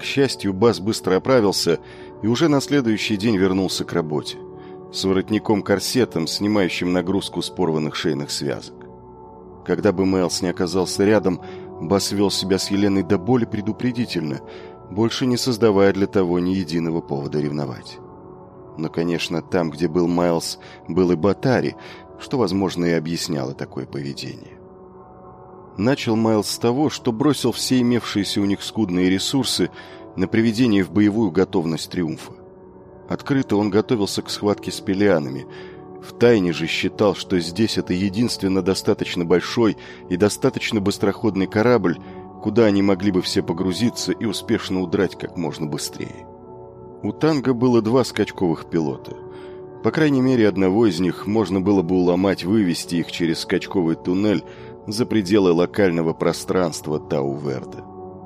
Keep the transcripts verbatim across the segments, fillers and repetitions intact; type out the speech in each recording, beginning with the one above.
счастью, Бас быстро оправился и уже на следующий день вернулся к работе. С воротником-корсетом, снимающим нагрузку с порванных шейных связок. Когда бы Майлз не оказался рядом, Бас вел себя с Еленой до боли предупредительно, больше не создавая для того ни единого повода ревновать. Но, конечно, там, где был Майлз, был и Ботари, что, возможно, и объясняло такое поведение. Начал Майлз с того, что бросил все имевшиеся у них скудные ресурсы на приведение в боевую готовность триумфа. Открыто он готовился к схватке с пелианами. Втайне же считал, что здесь это единственно достаточно большой и достаточно быстроходный корабль, куда они могли бы все погрузиться и успешно удрать как можно быстрее. У Танга было два скачковых пилота. По крайней мере, одного из них можно было бы уломать, вывести их через скачковый туннель за пределы локального пространства Тау-Верде.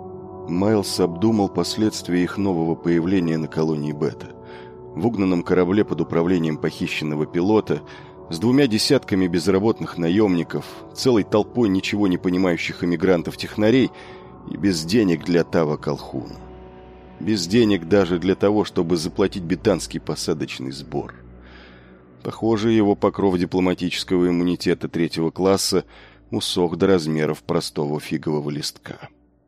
Майлз обдумал последствия их нового появления на колонии Бета. В угнанном корабле под управлением похищенного пилота, с двумя десятками безработных наемников, целой толпой ничего не понимающих эмигрантов-технарей и без денег для Тава Колхуна. Без денег даже для того, чтобы заплатить бетанский посадочный сбор. Похоже, его покров дипломатического иммунитета третьего класса усох до размеров простого фигового листка.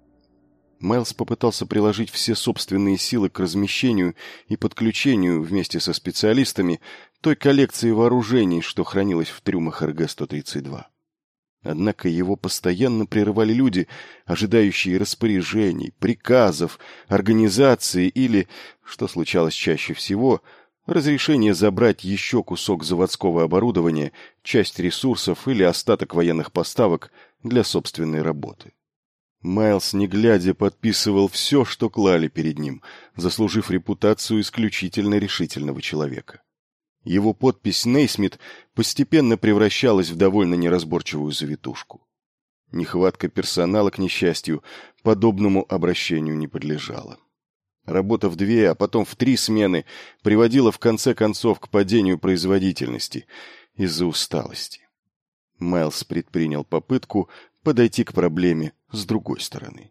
Майлз попытался приложить все собственные силы к размещению и подключению вместе со специалистами той коллекции вооружений, что хранилось в трюмах эр гэ сто тридцать два. Однако его постоянно прерывали люди, ожидающие распоряжений, приказов, организации или, что случалось чаще всего, разрешения забрать еще кусок заводского оборудования, часть ресурсов или остаток военных поставок для собственной работы. Майлз, не глядя, подписывал все, что клали перед ним, заслужив репутацию исключительно решительного человека. Его подпись «Нейсмит» постепенно превращалась в довольно неразборчивую завитушку. Нехватка персонала, к несчастью, подобному обращению не подлежала. Работа в две, а потом в три смены приводила в конце концов к падению производительности из-за усталости. Майлз предпринял попытку подойти к проблеме с другой стороны.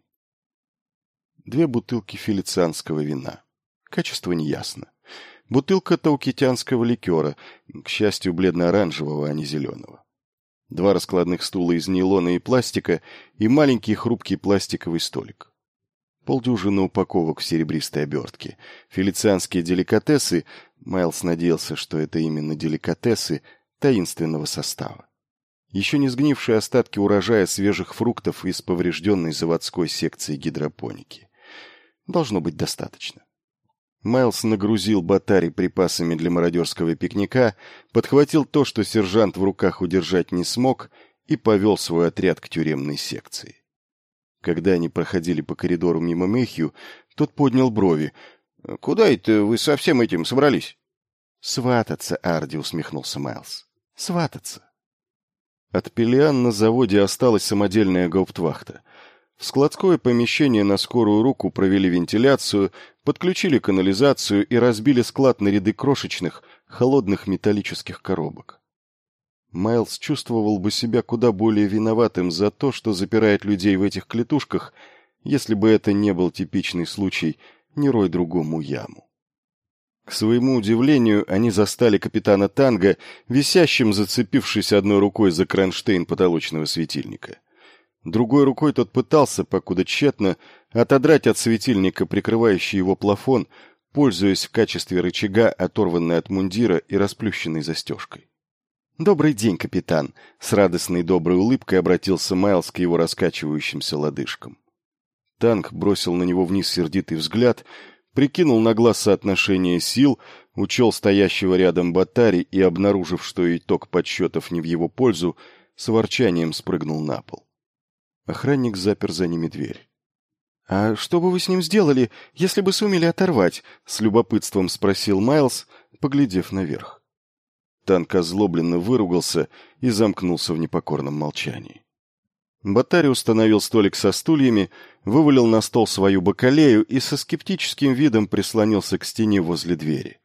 Две бутылки фелицианского вина. Качество неясно. Бутылка таукитянского ликера, к счастью, бледно-оранжевого, а не зеленого. Два раскладных стула из нейлона и пластика и маленький хрупкий пластиковый столик. Полдюжины упаковок в серебристой обертке. Фелицианские деликатесы, Майлз надеялся, что это именно деликатесы, таинственного состава. Еще не сгнившие остатки урожая свежих фруктов из поврежденной заводской секции гидропоники. Должно быть достаточно. Майлз нагрузил Ботари припасами для мародерского пикника, подхватил то, что сержант в руках удержать не смог, и повел свой отряд к тюремной секции. Когда они проходили по коридору мимо Мэхью, тот поднял брови. «Куда это вы со всем этим собрались?» «Свататься, Арди», — усмехнулся Майлз. «Свататься». От пелиан на заводе осталась самодельная гауптвахта. В складское помещение на скорую руку провели вентиляцию, подключили канализацию и разбили склад на ряды крошечных, холодных металлических коробок. Майлз чувствовал бы себя куда более виноватым за то, что запирает людей в этих клетушках, если бы это не был типичный случай «не рой другому яму». К своему удивлению, они застали капитана Танга, висящим, зацепившись одной рукой за кронштейн потолочного светильника. Другой рукой тот пытался, покуда тщетно, отодрать от светильника прикрывающий его плафон, пользуясь в качестве рычага оторванной от мундира и расплющенной застежкой. «Добрый день, капитан!» — с радостной доброй улыбкой обратился Майлз к его раскачивающимся лодыжкам. Танг бросил на него вниз сердитый взгляд, прикинул на глаз соотношение сил, учел стоящего рядом Ботари и, обнаружив, что итог подсчетов не в его пользу, с ворчанием спрыгнул на пол. Охранник запер за ними дверь. «А что бы вы с ним сделали, если бы сумели оторвать?» — с любопытством спросил Майлз, поглядев наверх. Танк озлобленно выругался и замкнулся в непокорном молчании. Ботари установил столик со стульями, вывалил на стол свою бакалею и со скептическим видом прислонился к стене возле двери.